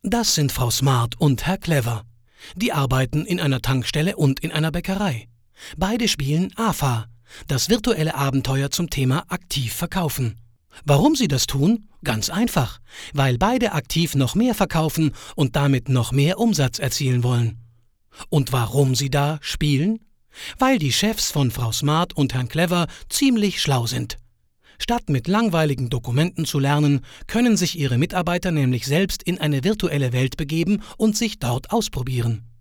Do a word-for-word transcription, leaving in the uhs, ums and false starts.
Das sind Frau Smart und Herr Clever. Die arbeiten in einer Tankstelle und in einer Bäckerei. Beide spielen A F A, das virtuelle Abenteuer zum Thema aktiv verkaufen. Warum sie das tun? Ganz einfach, weil beide aktiv noch mehr verkaufen und damit noch mehr Umsatz erzielen wollen. Und warum sie da spielen? Weil die Chefs von Frau Smart und Herrn Clever ziemlich schlau sind. Statt mit langweiligen Dokumenten zu lernen, können sich ihre Mitarbeiter nämlich selbst in eine virtuelle Welt begeben und sich dort ausprobieren.